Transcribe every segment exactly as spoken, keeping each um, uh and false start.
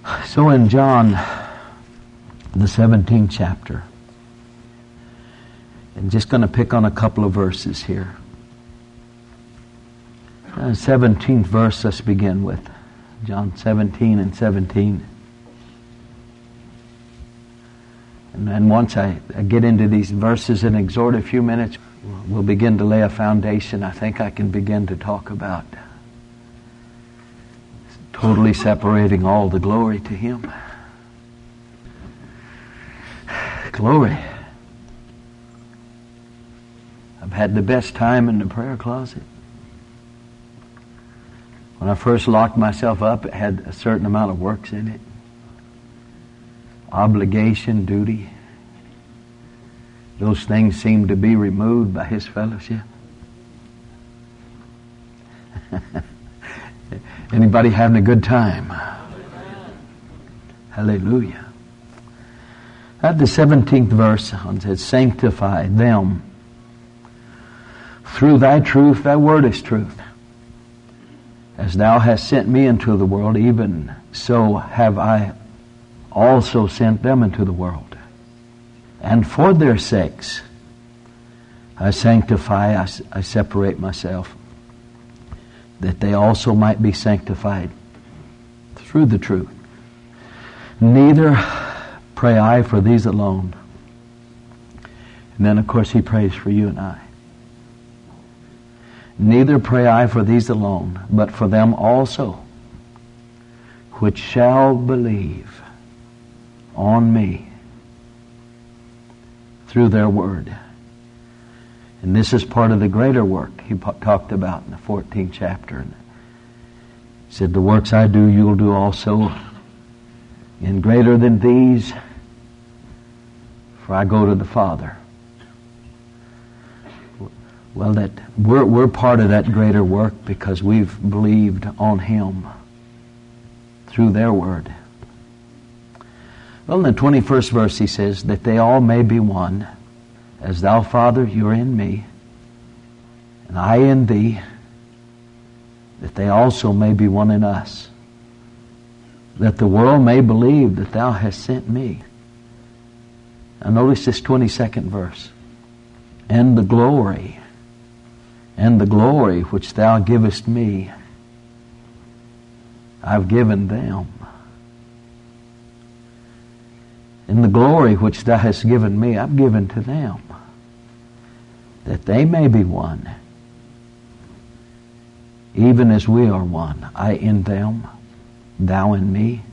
So in John, the seventeenth chapter, I'm just going to pick on a couple of verses here. Uh, seventeenth verse, let's begin with. John seventeen and seventeen. And then once I, I get into these verses and exhort a few minutes, we'll begin to lay a foundation. I think I can begin to talk about totally separating all the glory to Him. Glory. I've had the best time in the prayer closet. When I first locked myself up, it had a certain amount of works in it. Obligation, duty. Those things seem to be removed by His fellowship. Anybody having a good time? Hallelujah. At the seventeenth verse, it says, sanctify them through thy truth. Thy word is truth. As thou hast sent me into the world, even so have I also sent them into the world. And for their sakes I sanctify, I, I separate myself, that they also might be sanctified through the truth. Neither pray I for these alone. And then of course he prays for you and I. Neither pray I for these alone, but for them also which shall believe on me through their word. And this is part of the greater work he talked about in the fourteenth chapter. He said, the works I do, you'll do also. And greater than these, for I go to the Father. Well, that we're, we're part of that greater work because we've believed on Him through their word. Well, in the twenty-first verse he says, that they all may be one, as thou, Father, you're in me, and I in thee, that they also may be one in us, that the world may believe that thou hast sent me. Now notice this twenty-second verse. And the glory, and the glory which thou givest me, I've given them. And the glory which thou hast given me, I've given to them, that they may be one, even as we are one, I in them, thou in me,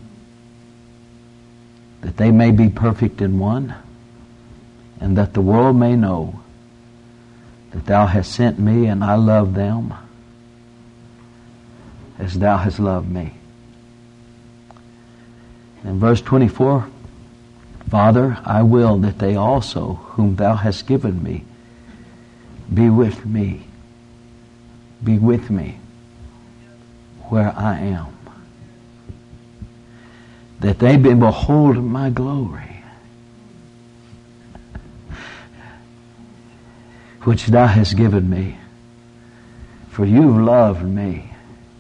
that they may be perfect in one, and that the world may know that thou hast sent me, and I love them as thou hast loved me. In verse twenty-four, Father, I will that they also, whom thou hast given me, be with me. Be with me where I am. That they may behold my glory, which thou hast given me. For you've loved me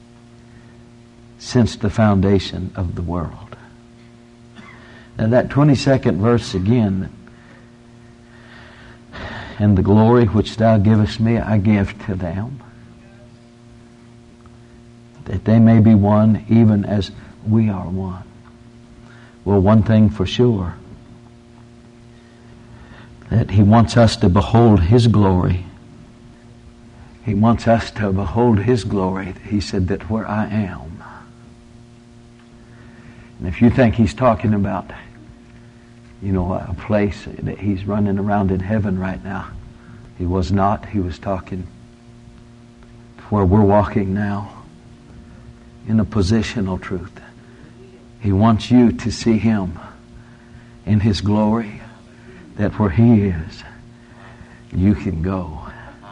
since the foundation of the world. And that twenty-second verse again, and the glory which thou givest me, I give to them, that they may be one even as we are one. Well, one thing for sure, that He wants us to behold His glory. He wants us to behold His glory. He said that where I am. And if you think He's talking about, you know, a place that He's running around in heaven right now, He was not. He was talking where we're walking now in a positional truth. He wants you to see Him in His glory, that where He is, you can go.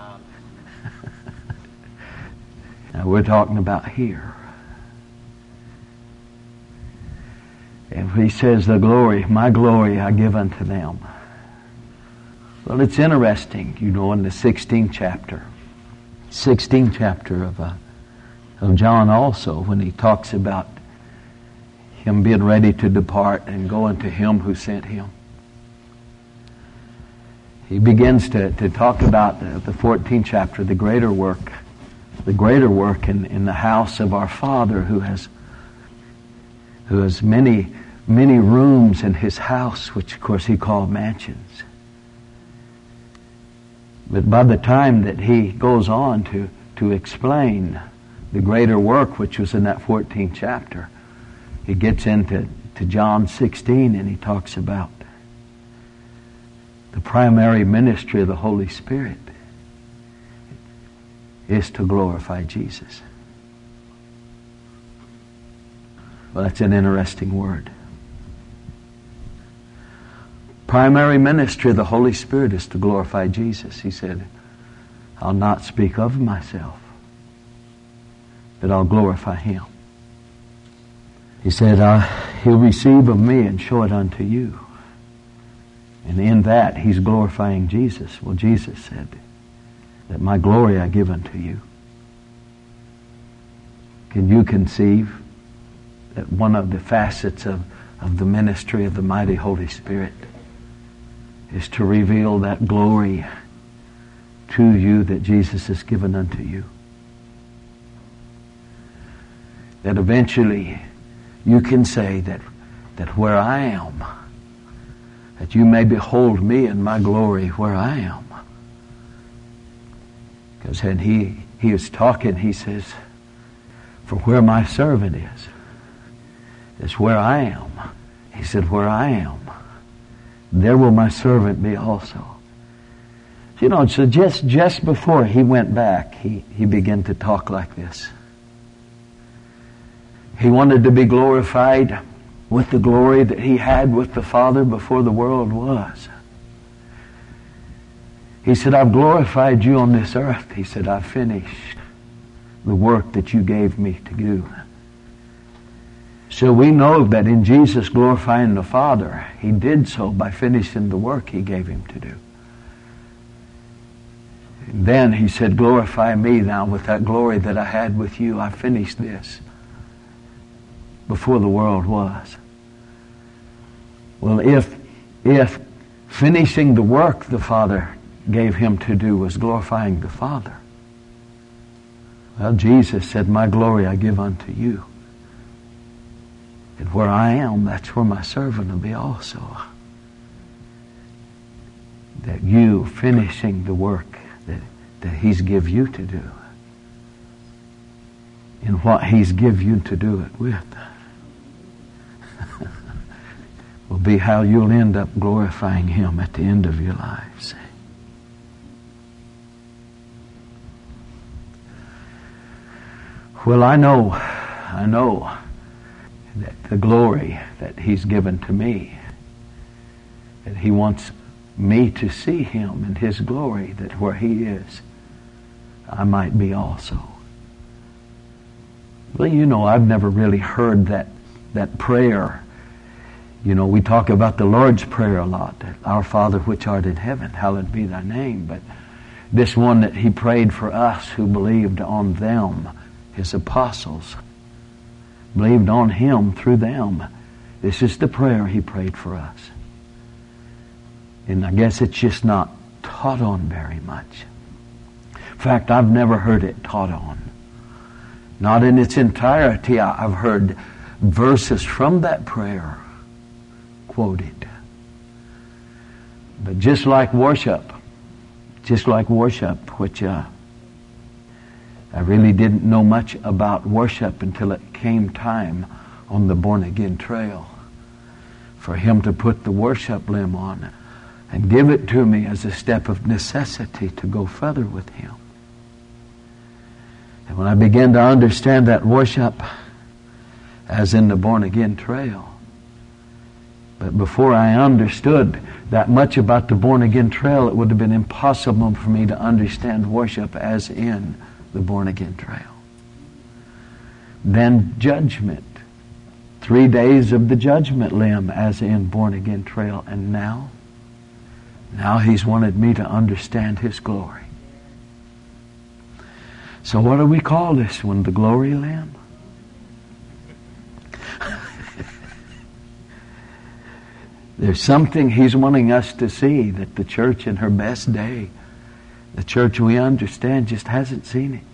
Now we're talking about here. And He says, the glory, my glory I give unto them. Well, it's interesting, you know, in the sixteenth chapter, sixteenth chapter of uh, of John also, when he talks about, him being ready to depart and going to him who sent him. He begins to, to talk about the, the fourteenth chapter, the greater work, the greater work in, in the house of our Father who has who has many, many rooms in his house, which of course he called mansions. But by the time that he goes on to, to explain the greater work, which was in that fourteenth chapter, he gets into to John sixteen and he talks about the primary ministry of the Holy Spirit is to glorify Jesus. Well, that's an interesting word. Primary ministry of the Holy Spirit is to glorify Jesus. He said, I'll not speak of myself, but I'll glorify him. He said, uh, he'll receive of me and show it unto you. And in that, he's glorifying Jesus. Well, Jesus said that my glory I give unto you. Can you conceive that one of the facets of, of the ministry of the mighty Holy Spirit is to reveal that glory to you that Jesus has given unto you? That eventually you can say that, that where I am, that you may behold me in my glory where I am. Because when he, he is talking, he says, for where my servant is, is where I am. He said, where I am, there will my servant be also. You know, so just, just before he went back, he, he began to talk like this. He wanted to be glorified with the glory that he had with the Father before the world was. He said, I've glorified you on this earth. He said, I've finished the work that you gave me to do. So we know that in Jesus glorifying the Father, he did so by finishing the work he gave him to do. And then he said, glorify me now with that glory that I had with you. I finished this before the world was. Well, if if finishing the work the Father gave him to do was glorifying the Father, well, Jesus said, my glory I give unto you. And where I am, that's where my servant will be also. That you finishing the work that, that he's give you to do. And what he's give you to do it with will be how you'll end up glorifying him at the end of your lives. Well, I know, I know that the glory that he's given to me, that he wants me to see him in his glory, that where he is, I might be also. Well, you know, I've never really heard that, that prayer. You know, we talk about the Lord's Prayer a lot. Our Father which art in heaven, hallowed be thy name. But this one that he prayed for us who believed on them, his apostles, believed on him through them. This is the prayer he prayed for us. And I guess it's just not taught on very much. In fact, I've never heard it taught on. Not in its entirety. I've heard verses from that prayer quoted. But just like worship, just like worship, which uh, I really didn't know much about worship until it came time on the born again trail for him to put the worship limb on and give it to me as a step of necessity to go further with him. And when I began to understand that worship as in the born again trail, but before I understood that much about the born again trail, it would have been impossible for me to understand worship as in the born again trail. Then judgment. Three days of the judgment limb as in born again trail. And now, now he's wanted me to understand his glory. So what do we call this one? The glory limb? There's something He's wanting us to see, that the church in her best day, the church we understand, just hasn't seen it.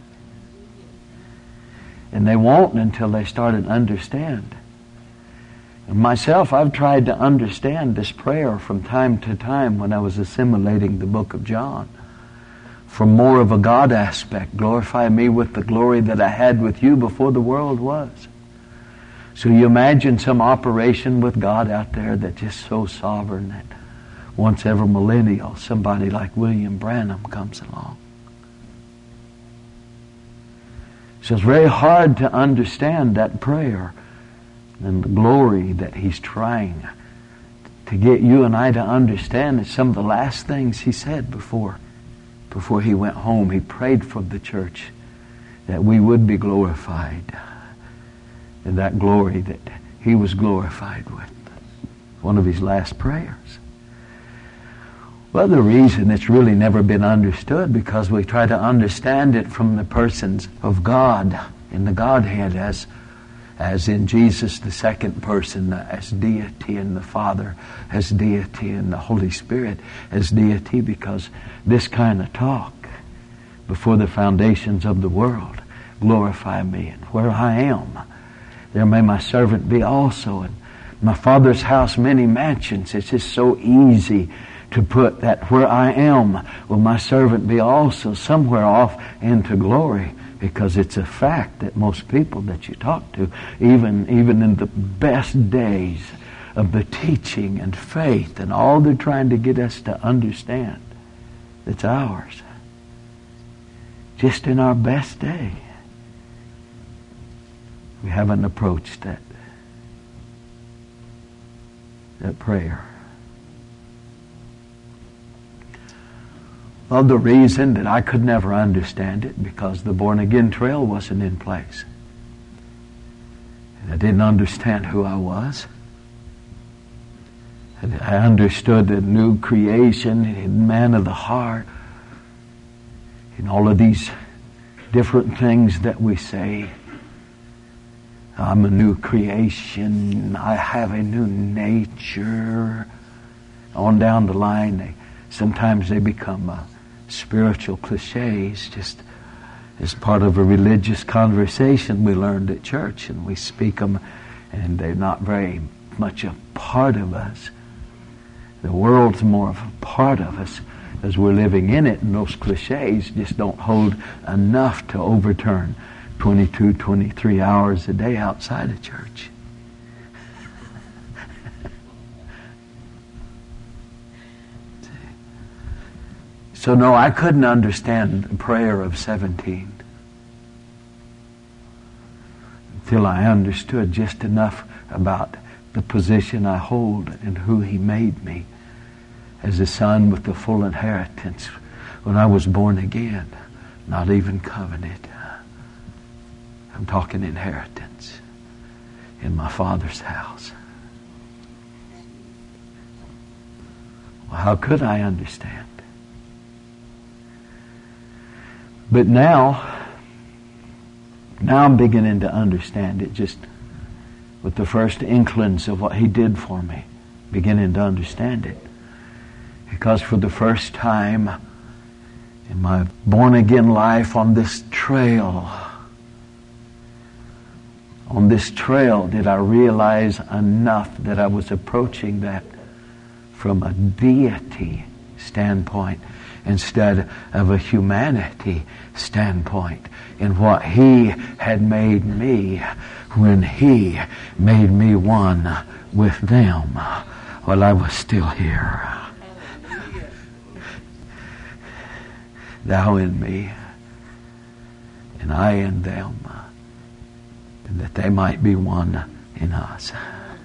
And they won't until they start to understand. And myself, I've tried to understand this prayer from time to time when I was assimilating the book of John. From more of a God aspect, glorify me with the glory that I had with you before the world was. So you imagine some operation with God out there that's just so sovereign that once every millennial, somebody like William Branham comes along. So it's very hard to understand that prayer and the glory that He's trying to get you and I to understand. It's some of the last things He said before, before He went home. He prayed for the church that we would be glorified. And that glory that He was glorified with. One of His last prayers. Well, the reason it's really never been understood because we try to understand it from the persons of God in the Godhead as, as in Jesus the second person, as deity, and the Father as deity, and the Holy Spirit as deity, because this kind of talk before the foundations of the world, glorify me, and where I am, there may my servant be also. In my Father's house many mansions. It's just so easy to put that where I am will my servant be also somewhere off into glory, because it's a fact that most people that you talk to, even, even in the best days of the teaching and faith and all they're trying to get us to understand, it's ours. Just in our best day. We haven't approached that, that prayer. Well, the reason that I could never understand it, because the born-again trail wasn't in place. And I didn't understand who I was. And I understood the new creation, and man of the heart, and all of these different things that we say. I'm a new creation. I have a new nature. On down the line, they, sometimes they become uh, spiritual cliches, just as part of a religious conversation we learned at church, and we speak them, and they're not very much a part of us. The world's more of a part of us as we're living in it, and those cliches just don't hold enough to overturn twenty-two, twenty-three hours a day outside of church. So no, I couldn't understand the prayer of seventeen until I understood just enough about the position I hold and who He made me as a son with the full inheritance when I was born again, not even covenant. I'm talking inheritance in my Father's house. Well, how could I understand? But now, now I'm beginning to understand it, just with the first inklings of what He did for me, beginning to understand it. Because for the first time in my born-again life on this trail, on this trail did I realize enough that I was approaching that from a deity standpoint instead of a humanity standpoint in what He had made me when He made me one with them while I was still here. Thou in me, and I in them, and that they might be one in us.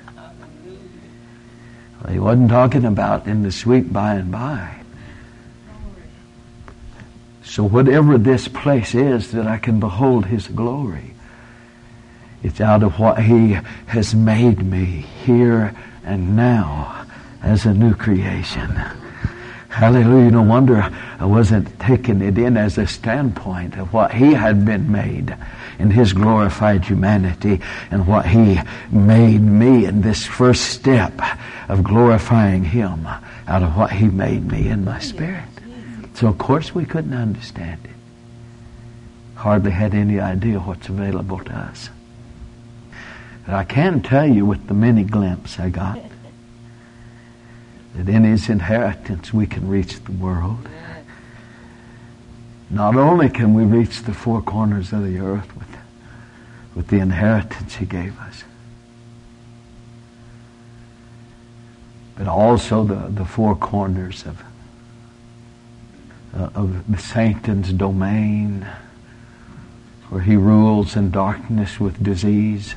Well, He wasn't talking about in the sweet by and by. So whatever this place is that I can behold His glory, it's out of what He has made me here and now as a new creation. Hallelujah. No wonder I wasn't taking it in as a standpoint of what He had been made in His glorified humanity and what He made me in this first step of glorifying Him out of what He made me in my spirit. So of course we couldn't understand it. Hardly had any idea what's available to us. But I can tell you with the mini glimpse I got that in His inheritance we can reach the world. Not only can we reach the four corners of the earth with, with the inheritance He gave us, but also the, the four corners of, uh, of the Satan's domain, where he rules in darkness with disease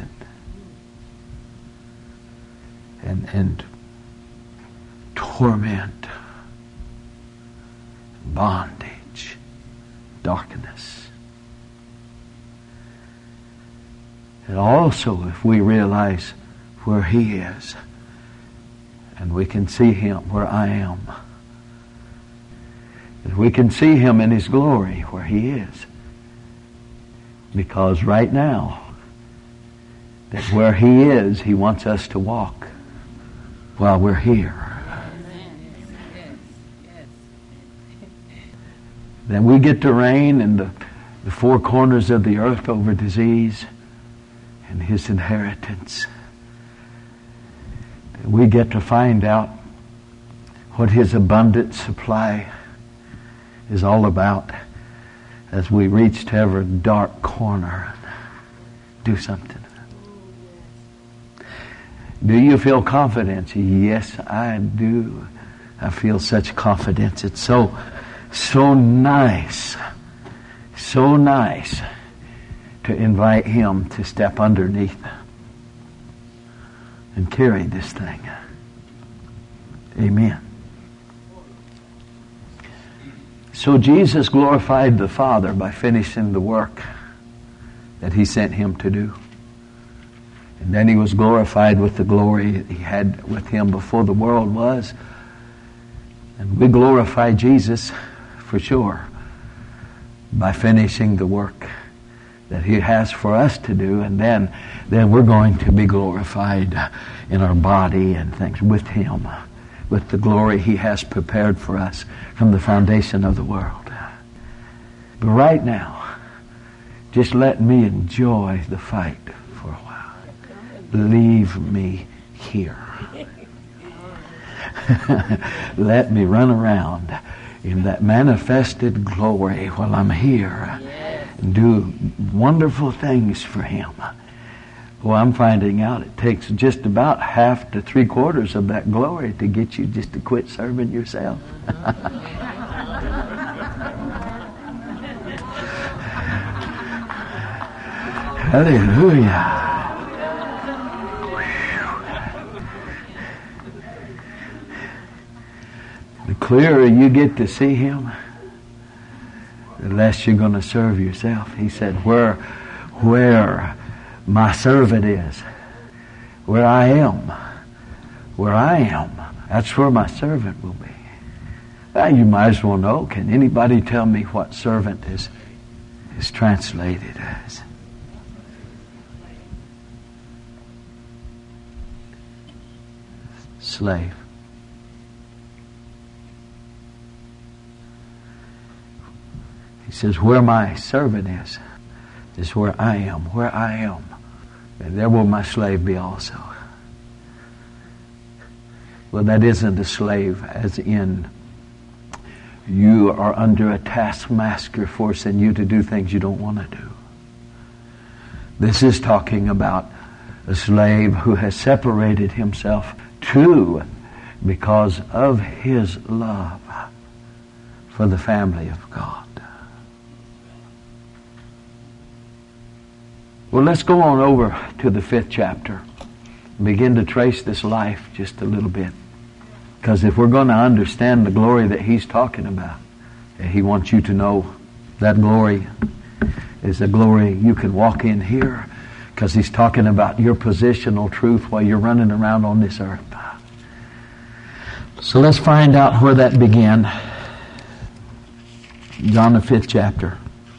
and, and, and torment, bondage, darkness. And also, if we realize where He is, and we can see Him where I am, if we can see Him in His glory where He is, because right now, that where He is, He wants us to walk while we're here. Then we get to reign in the, the four corners of the earth over disease and His inheritance. We get to find out what His abundant supply is all about as we reach to every dark corner and do something. Do you feel confidence? Yes, I do. I feel such confidence. It's so So nice, so nice to invite Him to step underneath and carry this thing. Amen. So Jesus glorified the Father by finishing the work that He sent Him to do. And then He was glorified with the glory that He had with Him before the world was. And we glorify Jesus for sure by finishing the work that He has for us to do, and then then we're going to be glorified in our body and things with Him, with the glory He has prepared for us from the foundation of the world. But right now, just let me enjoy the fight for a while. Leave me here. Let me run around in that manifested glory while I'm here and do wonderful things for Him. Well, I'm finding out it takes just about half to three quarters of that glory to get you just to quit serving yourself. Hallelujah. The clearer you get to see Him, the less you're going to serve yourself. He said, where, where my servant is, where I am, where I am, that's where my servant will be. Well, you might as well know. Can anybody tell me what servant is, is translated as? Slave. He says, where my servant is, is where I am. Where I am, and there will my slave be also. Well, that isn't a slave as in you are under a taskmaster forcing you to do things you don't want to do. This is talking about a slave who has separated himself to because of his love for the family of God. Well, let's go on over to the fifth chapter and begin to trace this life just a little bit. Because if we're going to understand the glory that he's talking about, he wants you to know that glory is a glory you can walk in here, because he's talking about your positional truth while you're running around on this earth. So let's find out where that began. John the fifth chapter.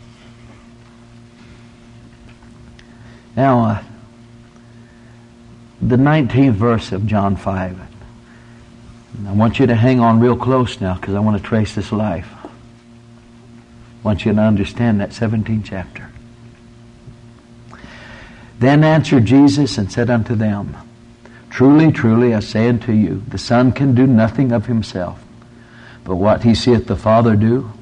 Now, uh, the nineteenth verse of John five. I want you to hang on real close now because I want to trace this life. I want you to understand that seventeenth chapter. Then answered Jesus and said unto them, Truly, truly, I say unto you, the Son can do nothing of himself, but what he seeth the Father do.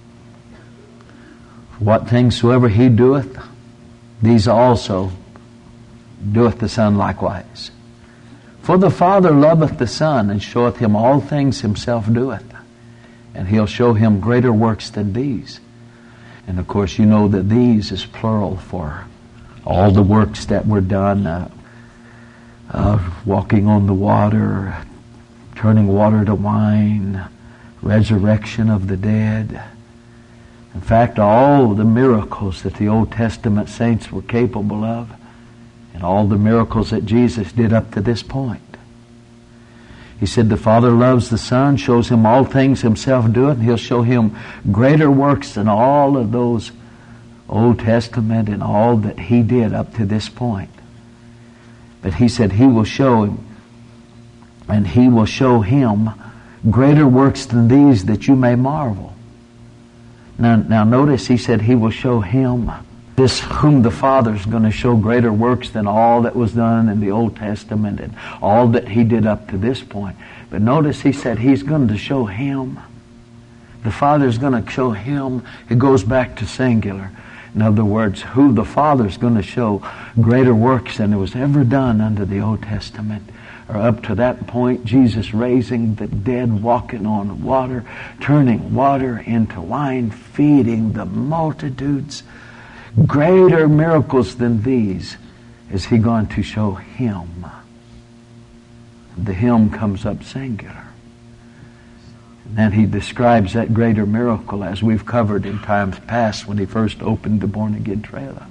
What things soever he doeth, these also doeth the Son likewise. For the Father loveth the Son, and showeth him all things himself doeth. And he'll show him greater works than these. And of course you know that these is plural for all the works that were done. Uh, uh, walking on the water, turning water to wine, resurrection of the dead. In fact, all the miracles that the Old Testament saints were capable of, and all the miracles that Jesus did up to this point. He said the Father loves the Son, shows him all things himself doeth, and he'll show him greater works than all of those Old Testament and all that he did up to this point. But he said he will show him, and he will show him greater works than these, that you may marvel. Now, now notice he said he will show him, this whom the Father is going to show greater works than all that was done in the Old Testament and all that he did up to this point. But notice he said he's going to show him. The Father is going to show him. It goes back to singular. In other words, who the Father is going to show greater works than it was ever done under the Old Testament. Or up to that point, Jesus raising the dead, walking on water, turning water into wine, feeding the multitudes. Greater miracles than these is he going to show him. The him comes up singular. And then he describes that greater miracle as we've covered in times past when he first opened the born again trailer.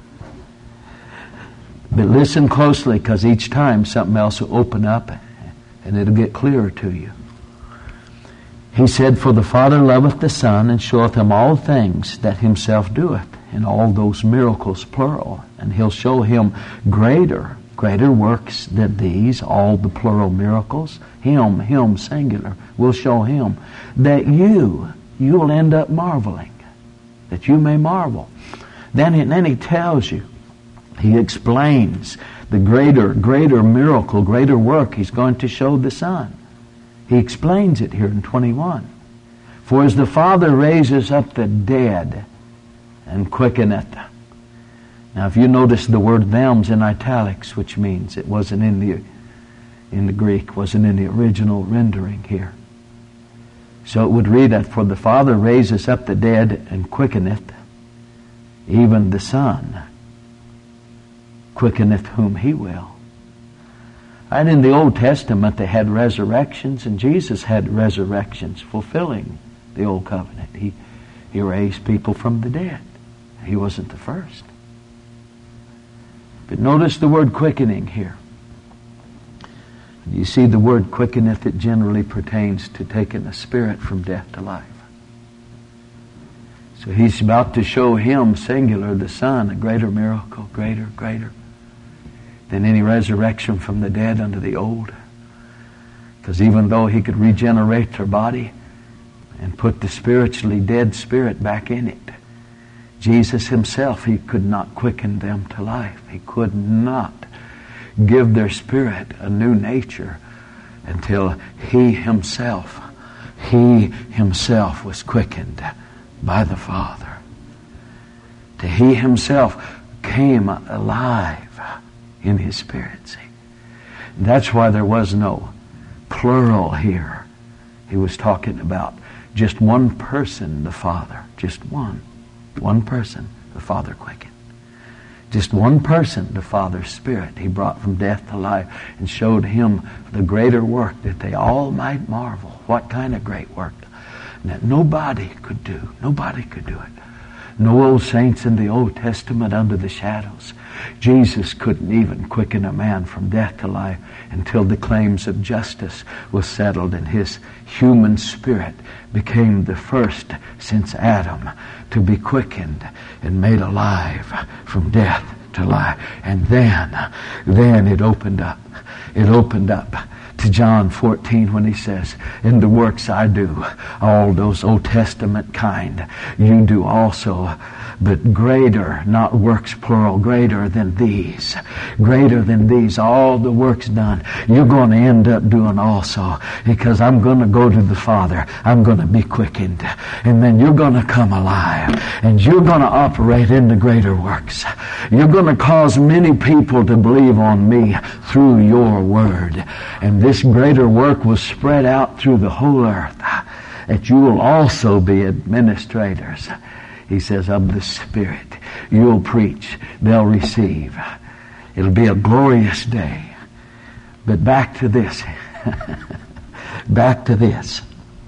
But listen closely, because each time something else will open up and it'll get clearer to you. He said, For the Father loveth the Son, and showeth him all things that himself doeth. And all those miracles, plural. And he'll show him greater, greater works than these, all the plural miracles. Him, him, singular, will show him. That you, you'll end up marveling. That you may marvel. Then, and then he tells you, he explains the greater, greater miracle, greater work he's going to show the Son. He explains it here in twenty-one. For as the Father raises up the dead and quickeneth. Now if you notice the word them's in italics, which means it wasn't in the in the Greek, wasn't in the original rendering here. So it would read that, for the Father raises up the dead and quickeneth, even the Son quickeneth whom he will. And in the Old Testament they had resurrections, and Jesus had resurrections fulfilling the Old Covenant. He, he raised people from the dead. He wasn't the first. But notice the word quickening here. You see the word quickeneth, it generally pertains to taking a spirit from death to life. So he's about to show him, singular, the Son, a greater miracle, greater, greater than any resurrection from the dead under the old. Because even though he could regenerate their body and put the spiritually dead spirit back in it, Jesus himself, he could not quicken them to life. He could not give their spirit a new nature until he himself, he himself was quickened by the Father. Till he himself came alive in his spirit. See? That's why there was no plural here. He was talking about just one person, the Father. Just one. One person, the Father quickened. Just one person, the Father's Spirit, he brought from death to life and showed him the greater work that they all might marvel. What kind of great work? That nobody could do. Nobody could do it. No old saints in the Old Testament under the shadows. Jesus couldn't even quicken a man from death to life until the claims of justice was settled and his human spirit became the first since Adam to be quickened and made alive from death to life. And then, then it opened up. It opened up to John fourteen when he says, in the works I do, all those Old Testament kind, you do also, but greater, not works plural, greater than these, greater than these, all the works done, you're going to end up doing also, because I'm going to go to the Father, I'm going to be quickened, and then you're going to come alive, and you're going to operate in the greater works. You're going to cause many people to believe on me through your word, and this greater work will spread out through the whole earth, that you will also be administrators. He says, of the Spirit. You'll preach. They'll receive. It'll be a glorious day. But back to this. Back to this.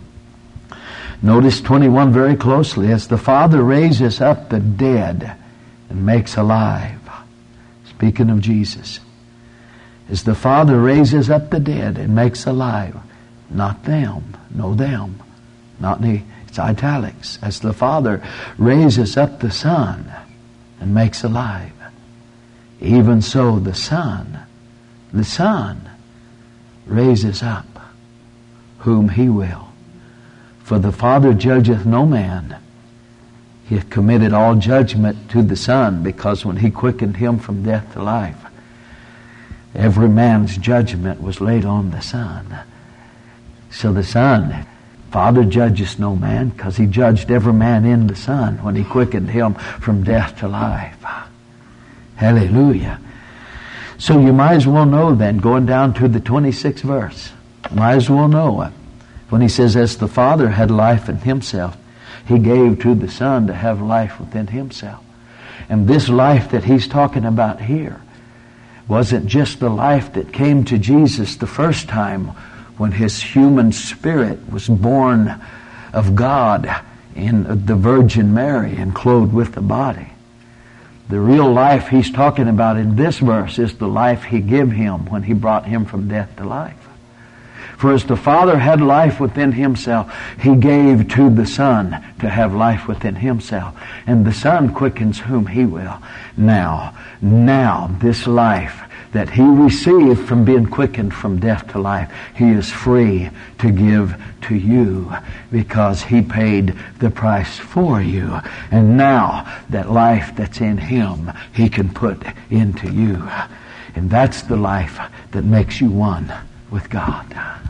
Notice twenty-one very closely. As the Father raises up the dead and makes alive. Speaking of Jesus. As the Father raises up the dead and makes alive. Not them. No them. Not me. It's italics. As the Father raises up the Son and makes alive. Even so the Son, the Son raises up whom He will. For the Father judgeth no man. He hath committed all judgment to the Son, because when He quickened Him from death to life, every man's judgment was laid on the Son. So the Son, Father judges no man, because He judged every man in the Son when He quickened him from death to life. Hallelujah. So you might as well know then, going down to the twenty-sixth verse, might as well know it. When He says, as the Father had life in Himself, He gave to the Son to have life within Himself. And this life that He's talking about here wasn't just the life that came to Jesus the first time when His human spirit was born of God in the Virgin Mary and clothed with the body. The real life He's talking about in this verse is the life He gave Him when He brought Him from death to life. For as the Father had life within Himself, He gave to the Son to have life within Himself. And the Son quickens whom He will. Now, now this life that He received from being quickened from death to life, He is free to give to you, because He paid the price for you. And now that life that's in Him, He can put into you. And that's the life that makes you one with God.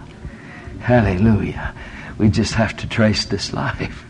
Hallelujah. We just have to trace this life.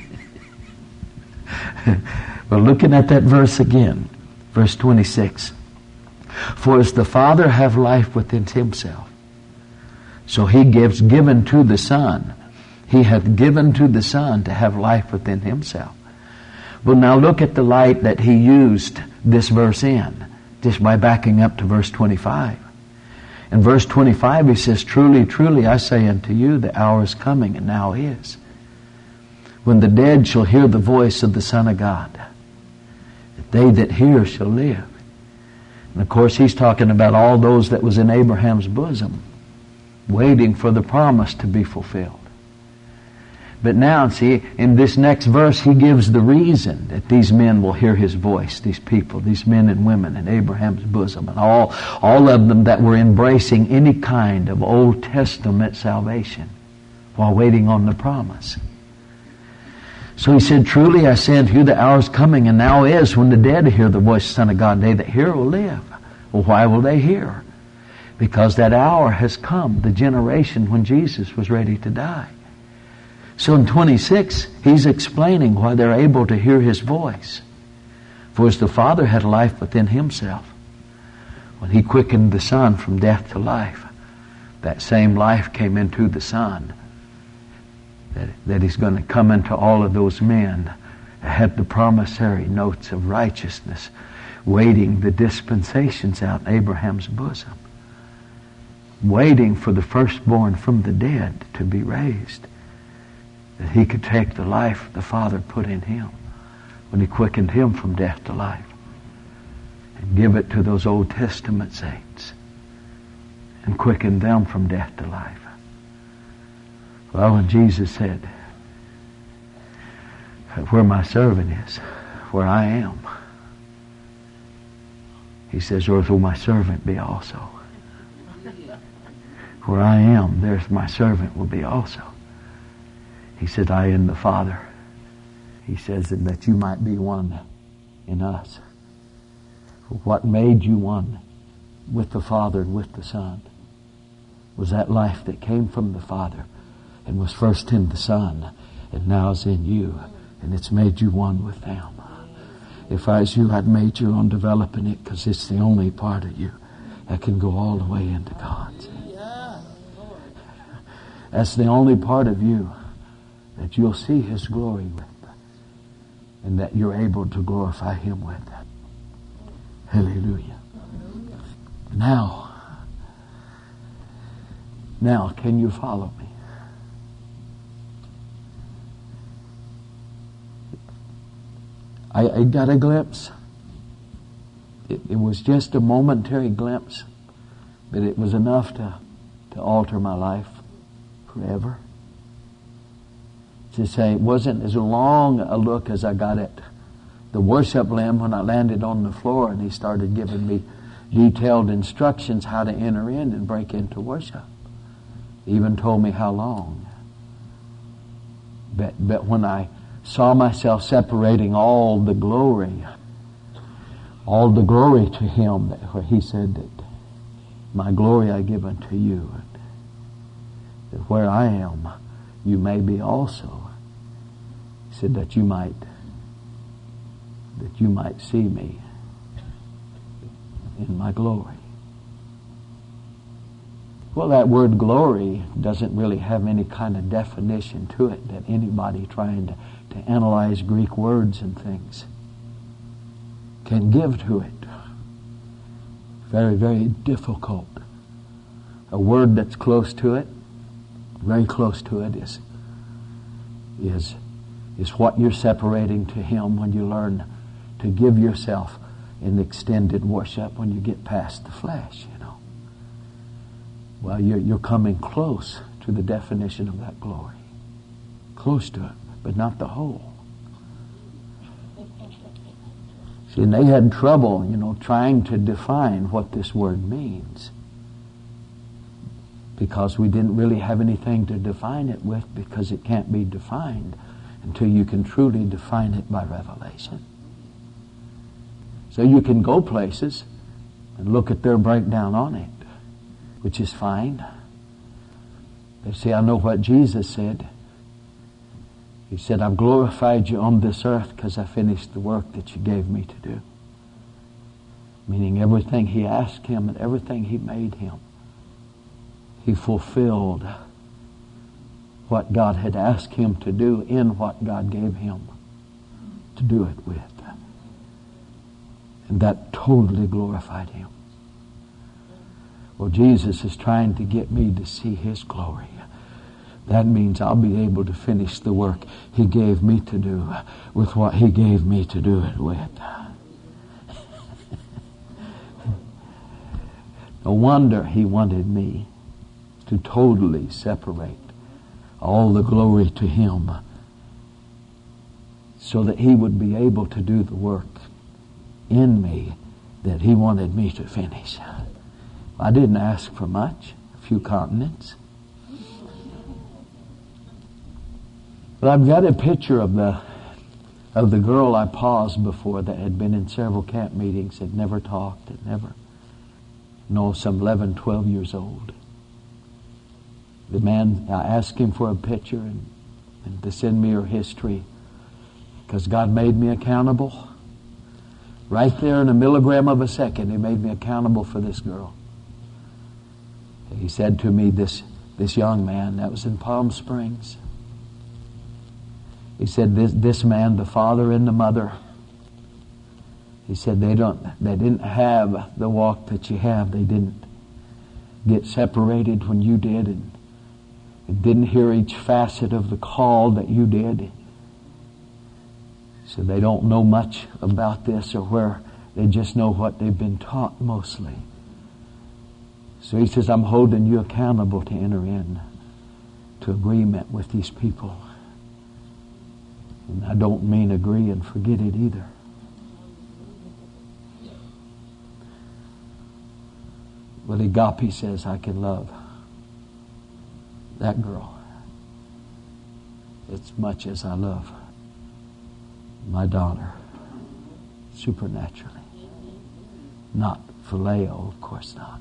Well, looking at that verse again, verse twenty-six. For as the Father have life within Himself, so He gives given to the Son. He hath given to the Son to have life within Himself. Well, now look at the light that He used this verse in, just by backing up to verse twenty-five. In verse twenty-five He says, truly, truly, I say unto you, the hour is coming, and now is, when the dead shall hear the voice of the Son of God. That they that hear shall live. And of course He's talking about all those that was in Abraham's bosom, waiting for the promise to be fulfilled. But now, see, in this next verse, He gives the reason that these men will hear His voice, these people, these men and women in Abraham's bosom, and all, all of them that were embracing any kind of Old Testament salvation while waiting on the promise. So He said, truly I say unto you, the hour is coming, and now is, when the dead hear the voice of the Son of God. They that hear will live. Well, why will they hear? Because that hour has come, the generation when Jesus was ready to die. So in twenty-six, He's explaining why they're able to hear His voice. For as the Father had life within Himself, when He quickened the Son from death to life, that same life came into the Son. That, that He's going to come into all of those men that had the promissory notes of righteousness, waiting the dispensations out in Abraham's bosom, waiting for the firstborn from the dead to be raised, that He could take the life the Father put in Him, when He quickened Him from death to life, and give it to those Old Testament saints and quickened them from death to life. Well, when Jesus said, where my servant is, where I am, He says, earth will my servant be also. Where I am, there's my servant will be also. He said, I and the Father. He says, and that you might be one in us. What made you one with the Father and with the Son was that life that came from the Father and was first in the Son and now is in you, and it's made you one with them. If I was you, I'd major on developing it, because it's the only part of you that can go all the way into God's. That's the only part of you that you'll see His glory with, and that you're able to glorify Him with. Hallelujah. Now, now, can you follow me? I, I got a glimpse. It, it was just a momentary glimpse, but it was enough to, to alter my life forever. To say, it wasn't as long a look as I got at the worship limb when I landed on the floor and he started giving me detailed instructions how to enter in and break into worship. He even told me how long. But, but when I saw myself separating all the glory, all the glory to Him, where He said that my glory I give unto you, and that where I am, you may be also. He said that you might, that you might see me in my glory. Well, that word glory doesn't really have any kind of definition to it that anybody trying to, to analyze Greek words and things can give to it. Very, very difficult. A word that's close to it, very close to it, is is is what you're separating to Him when you learn to give yourself in extended worship, when you get past the flesh, you know. Well, you're, you're coming close to the definition of that glory. Close to it, but not the whole. See, and they had trouble, you know, trying to define what this word means, because we didn't really have anything to define it with, because it can't be defined until you can truly define it by revelation. So you can go places and look at their breakdown on it, which is fine. They say, I know what Jesus said. He said, I've glorified you on this earth because I finished the work that you gave me to do. Meaning everything He asked Him and everything He made Him, He fulfilled what God had asked Him to do in what God gave Him to do it with. And that totally glorified Him. Well, Jesus is trying to get me to see His glory. That means I'll be able to finish the work He gave me to do with what He gave me to do it with. No wonder He wanted me to totally separate all the glory to Him, so that He would be able to do the work in me that He wanted me to finish. I didn't ask for much, a few continents. But I've got a picture of the of the girl I paused before that had been in several camp meetings, had never talked, had never, no, some eleven, twelve years old. The man, I asked him for a picture and, and to send me her history, because God made me accountable. Right there in a milligram of a second, He made me accountable for this girl. He said to me, this, this young man, that was in Palm Springs, he said, this, this man, the father and the mother, he said, they don't, they didn't have the walk that you have. They didn't get separated when you did, and didn't hear each facet of the call that you did. So they don't know much about this or where, they just know what they've been taught mostly. So he says, I'm holding you accountable to enter in to agreement with these people. And I don't mean agree and forget it either. But agape says, I can love that girl as much as I love my daughter supernaturally. Not phileo, of course not.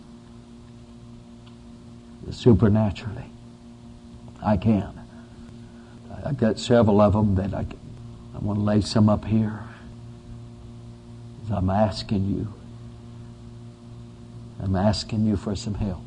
Supernaturally. I can. I've got several of them that I, I want to lay some up here. As I'm asking you. I'm asking you for some help.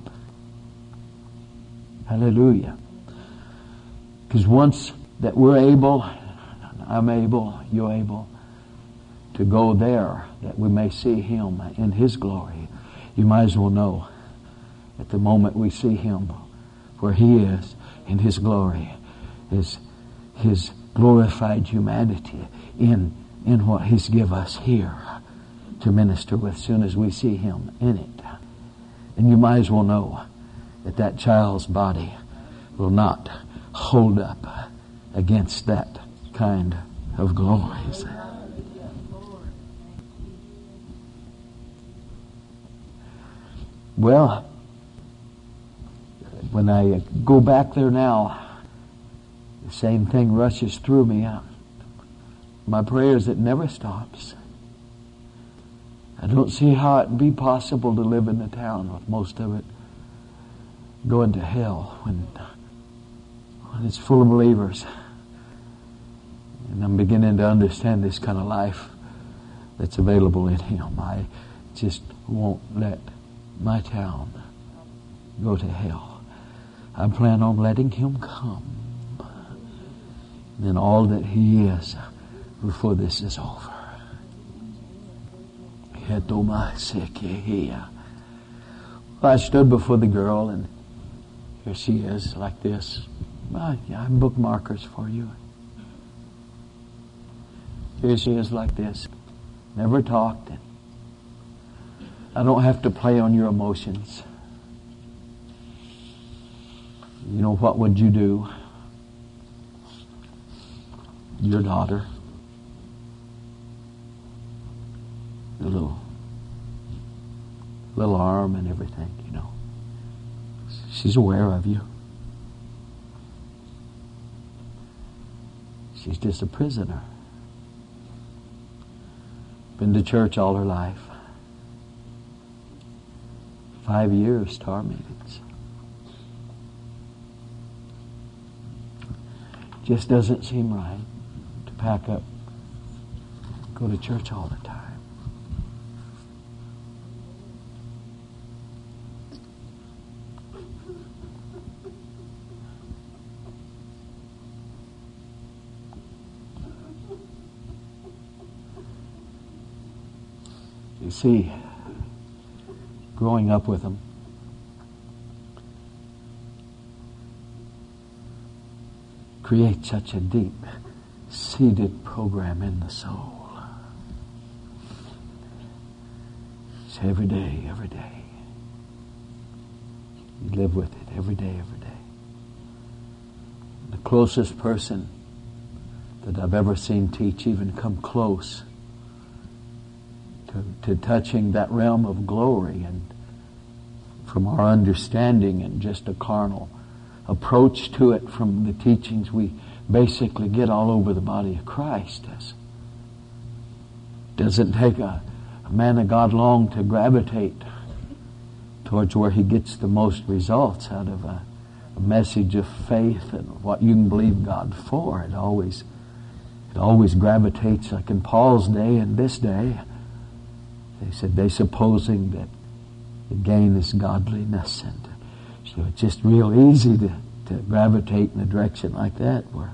Hallelujah. Because once that we're able, I'm able, you're able to go there, that we may see Him in His glory, you might as well know at the moment we see Him where He is in His glory, is His glorified humanity in, in what He's give us here to minister with as soon as we see Him in it. And you might as well know that that child's body will not hold up against that kind of glories. Well, when I go back there now, the same thing rushes through me. My prayer is it never stops. I don't see how it'd be possible to live in the town with most of it going to hell when, when it's full of believers. And I'm beginning to understand this kind of life that's available in Him. I just won't let my town go to hell. I plan on letting Him come in all that He is before this is over. I stood before the girl, and here she is like this. I have bookmarkers for you. Here she is like this. Never talked. I don't have to play on your emotions. You know, what would you do? Your daughter, the little, little arm and everything, you know. She's aware of you. She's just a prisoner. Been to church all her life. Five years tormented. Just doesn't seem right to pack up, go to church all the time. You see, growing up with them, create such a deep-seated program in the soul. It's every day, every day. You live with it every day, every day. The closest person that I've ever seen teach even come close to, to touching that realm of glory, and from our understanding and just a carnal approach to it from the teachings we basically get all over the body of Christ. It doesn't take a, a man of God long to gravitate towards where he gets the most results out of a, a message of faith and what you can believe God for. It always it always gravitates, like in Paul's day and this day. They said they supposing that the gain is godliness, and so it's just real easy to, to gravitate in a direction like that. Where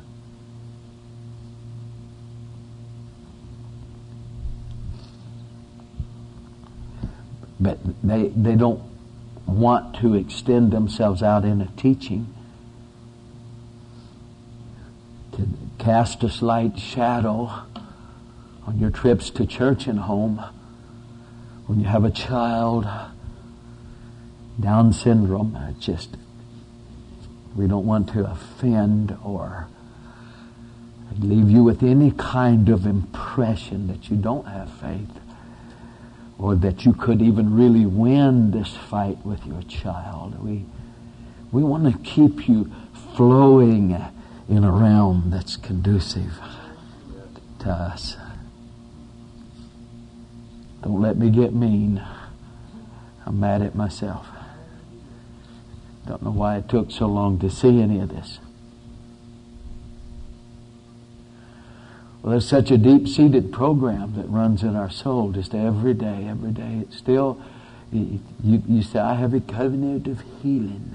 but they they don't want to extend themselves out in a teaching to cast a slight shadow on your trips to church and home, when you have a child, Down syndrome, it's just, we don't want to offend or leave you with any kind of impression that you don't have faith, or that you could even really win this fight with your child. We we want to keep you flowing in a realm that's conducive to us. Don't let me get mean. I'm mad at myself. Don't know why it took so long to see any of this. Well, there's such a deep-seated program that runs in our soul just every day, every day. It's still, you, you say, I have a covenant of healing.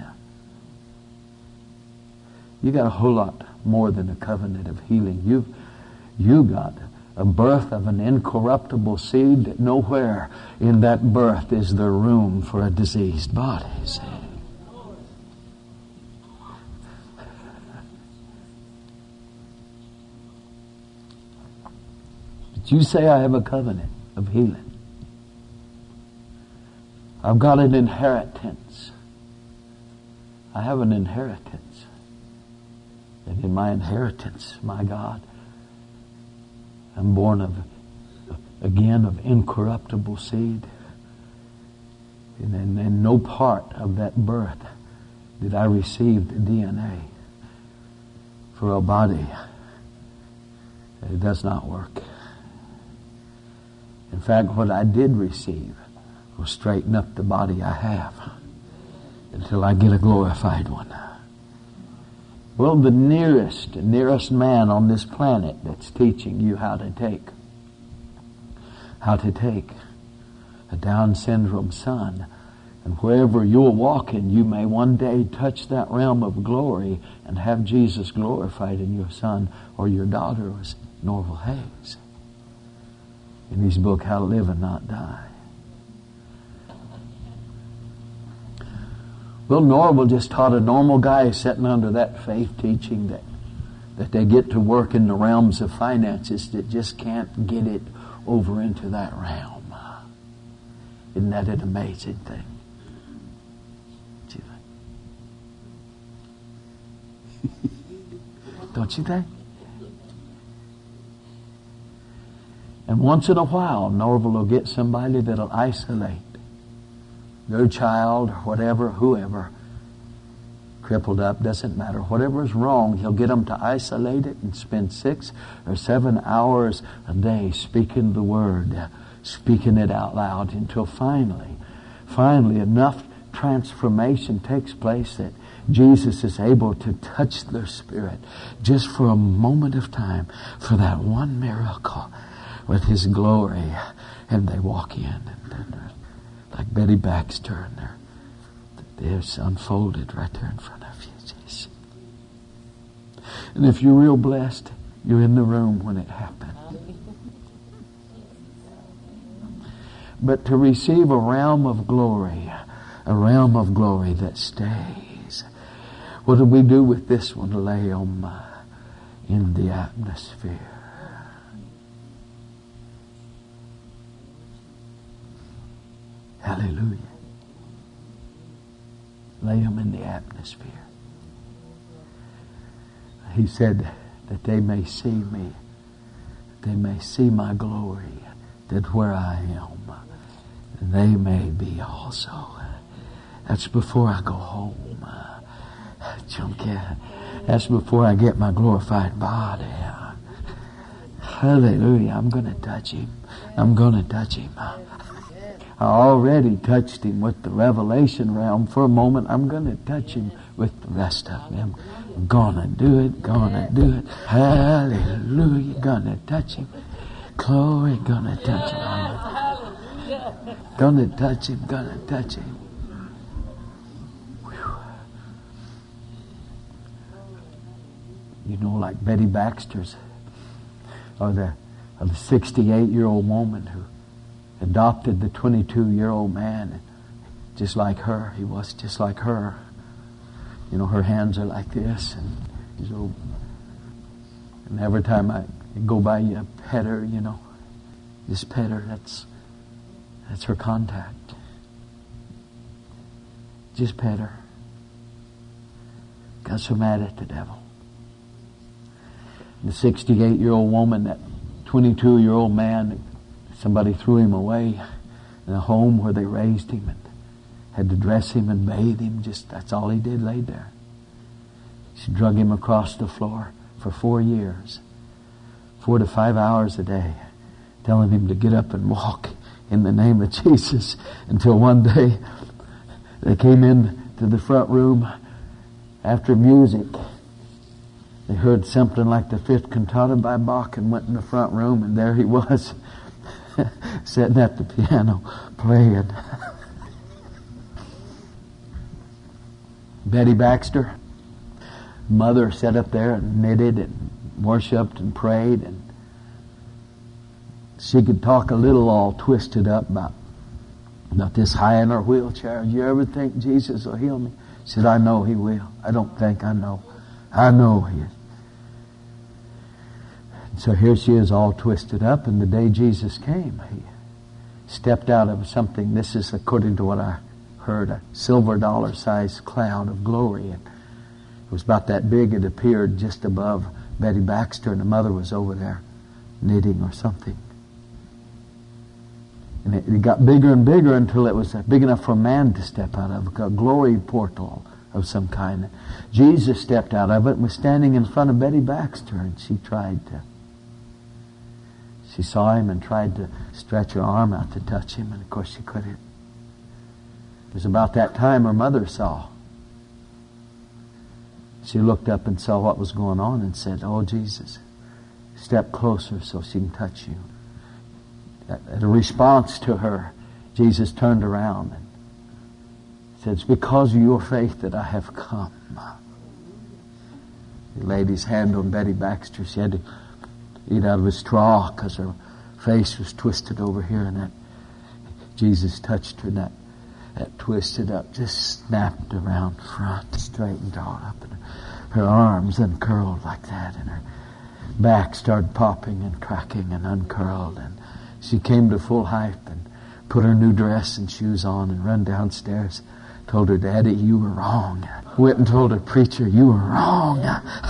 You got a whole lot more than a covenant of healing. You've, you got a birth of an incorruptible seed that nowhere in that birth is there room for a diseased body. See? You say, I have a covenant of healing. I've got an inheritance. I have an inheritance. And in my inheritance, my God, I'm born of, again, of incorruptible seed. And in, in no part of that birth did I receive the D N A for a body. It does not work. In fact, what I did receive will straighten up the body I have until I get a glorified one. Well, the nearest, nearest man on this planet that's teaching you how to take, how to take a Down syndrome son, and wherever you're walking, you may one day touch that realm of glory and have Jesus glorified in your son or your daughter, was Norval Hayes. In his book, How to Live and Not Die. Well, Norval just taught a normal guy sitting under that faith teaching that, that they get to work in the realms of finances that just can't get it over into that realm. Isn't that an amazing thing? Don't you think? And once in a while, Norval will get somebody that'll isolate their child, or whatever, whoever, crippled up, doesn't matter. Whatever is wrong, he'll get them to isolate it and spend six or seven hours a day speaking the word, speaking it out loud, until finally, finally enough transformation takes place that Jesus is able to touch their spirit just for a moment of time, for that one miracle with His glory, and they walk in, and they're like Betty Baxter, and they're, they're unfolded right there in front of you. Jesus. And if you're real blessed, you're in the room when it happened. But to receive a realm of glory, a realm of glory that stays, what do we do with this one? Lay on uh, in the atmosphere. Hallelujah. Lay them in the atmosphere. He said that they may see me, they may see my glory, that where I am, they may be also. That's before I go home. Junkie. That's before I get my glorified body. Hallelujah. I'm going to touch Him. I'm going to touch Him. I already touched Him with the revelation realm for a moment. I'm going to touch Him with the rest of Him. I'm going to do it, going to do it. Hallelujah. Going to touch Him. Glory, going to touch Him. Going to touch Him, going to touch Him. Whew. You know, like Betty Baxter's, or the, or the sixty-eight-year-old woman who adopted the twenty-two-year-old man, just like her. He was just like her. You know, her hands are like this, and he's old. And every time I go by you, I pet her, you know. Just pet her. That's, that's her contact. Just pet her. Got so mad at the devil. The sixty-eight-year-old woman, that twenty-two-year-old man, somebody threw him away in a home where they raised him and had to dress him and bathe him. Just that's all he did, laid there. She drug him across the floor for four years, four to five hours a day, telling him to get up and walk in the name of Jesus, until one day they came in to the front room after music. They heard something like the fifth cantata by Bach and went in the front room, and there he was sitting at the piano playing. Betty Baxter, mother, sat up there and knitted and worshipped and prayed, and she could talk a little all twisted up about, about this high in her wheelchair. "Do you ever think Jesus will heal me?" She said, "I know He will. I don't think, I know. I know He is." So here she is all twisted up, and the day Jesus came, He stepped out of something. This is according to what I heard, a silver dollar sized cloud of glory. And it was about that big. It appeared just above Betty Baxter, and the mother was over there knitting or something. And it, it got bigger and bigger until it was big enough for a man to step out of, a glory portal of some kind. Jesus stepped out of it and was standing in front of Betty Baxter, and she tried to She saw him and tried to stretch her arm out to touch him, and of course she couldn't. It was about that time her mother saw. She looked up and saw what was going on and said, "Oh, Jesus, step closer so she can touch you." At a response to her, Jesus turned around and said, "It's because of your faith that I have come." He laid his hand on Betty Baxter. She had to eat out of a straw because her face was twisted over here, and that Jesus touched her, and that, that twisted up just snapped around front, straightened all up, and her, her arms uncurled like that, and her back started popping and cracking and uncurled, and she came to full height and put her new dress and shoes on and run downstairs, told her daddy, "You were wrong." Went and told her preacher, "You were wrong."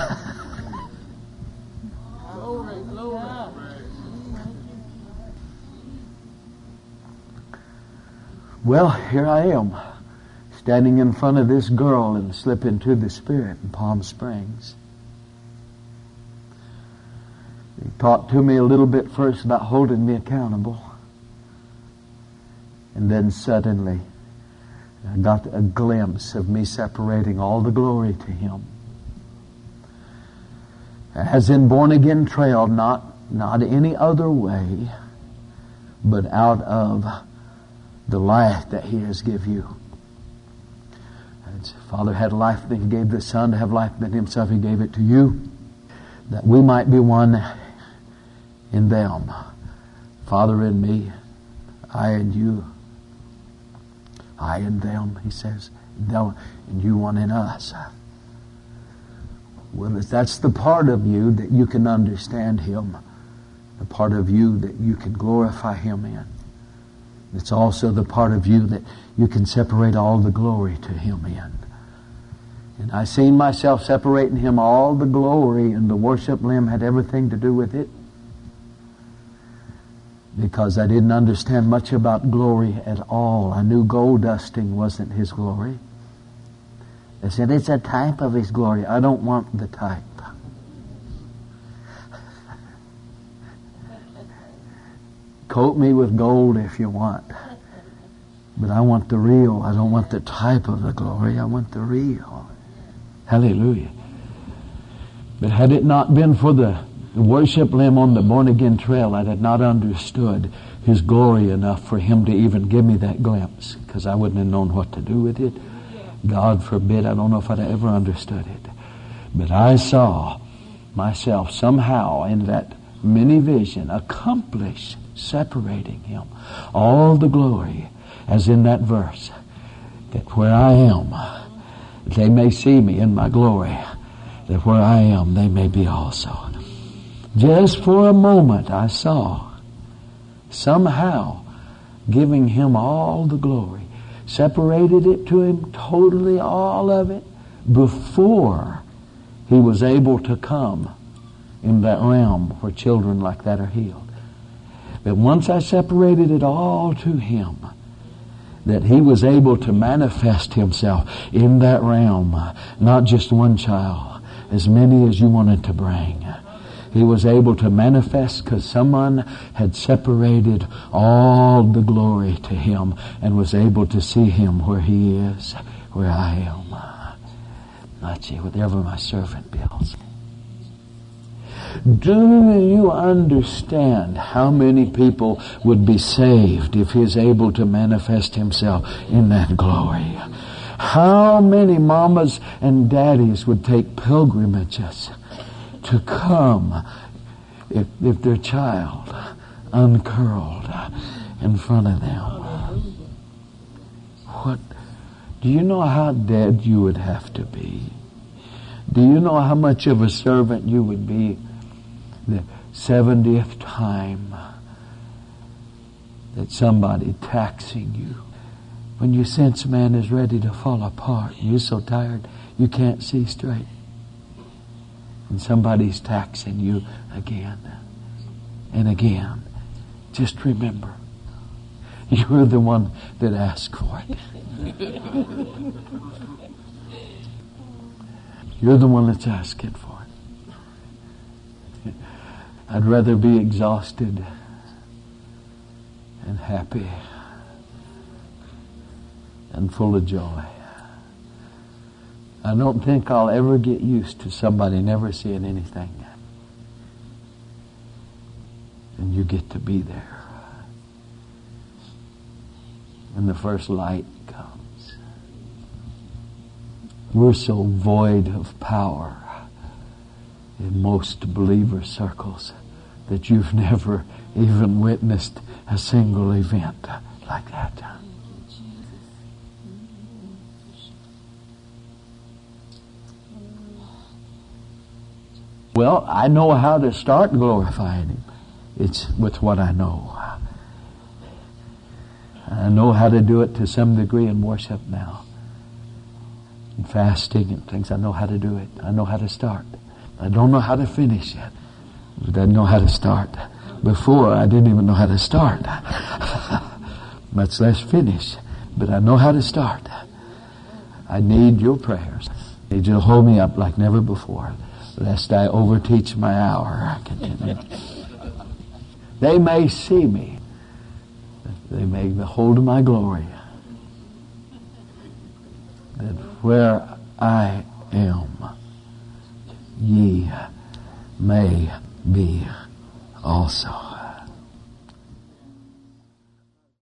Well, here I am, standing in front of this girl and slip into the Spirit in Palm Springs. He talked to me a little bit first about holding me accountable. And then suddenly, I got a glimpse of me separating all the glory to Him. As in born again trail, not, not any other way, but out of the life that He has given you. As Father had life, then He gave the Son to have life, then Himself He gave it to you, that we might be one in them. Father in me, I in you. I in them, He says, and you one in us. Well, if that's the part of you that you can understand Him, the part of you that you can glorify Him in, it's also the part of you that you can separate all the glory to Him in. And I seen myself separating Him all the glory, and the worship limb had everything to do with it, because I didn't understand much about glory at all. I knew gold dusting wasn't His glory. They said, "It's a type of His glory." I don't want the type. Coat me with gold if you want. But I want the real. I don't want the type of the glory. I want the real. Hallelujah. But had it not been for the, the worship limb on the born again trail, I had not understood His glory enough for Him to even give me that glimpse, because I wouldn't have known what to do with it. God forbid, I don't know if I'd ever understood it. But I saw myself somehow in that mini vision accomplish separating Him all the glory, as in that verse, that where I am, they may see me in my glory, that where I am, they may be also. Just for a moment I saw somehow giving Him all the glory, separated it to Him totally, all of it, before He was able to come in that realm where children like that are healed. But once I separated it all to Him, that He was able to manifest Himself in that realm, not just one child, as many as you wanted to bring. He was able to manifest because someone had separated all the glory to Him and was able to see Him where He is, where I am. Not you, whatever my servant builds. Do you understand how many people would be saved if He is able to manifest Himself in that glory? How many mamas and daddies would take pilgrimages to come if, if their child uncurled in front of them? What? Do you know how dead you would have to be? Do you know how much of a servant you would be the seventieth time that somebody taxing you, when you sense man is ready to fall apart, you're so tired you can't see straight, and somebody's taxing you again and again? Just remember, you're the one that asked for it. You're the one that's asking for it. I'd rather be exhausted and happy and full of joy. I don't think I'll ever get used to somebody never seeing anything, and you get to be there when the first light comes. We're so void of power in most believer circles that you've never even witnessed a single event like that. Well, I know how to start glorifying Him. It's with what I know. I know how to do it to some degree in worship now. In fasting and things, I know how to do it. I know how to start. I don't know how to finish yet, but I know how to start. Before, I didn't even know how to start, much less finish. But I know how to start. I need your prayers. I need you to hold me up like never before, lest I overteach my hour. They may see me. They may behold my glory. That where I am, ye may be also.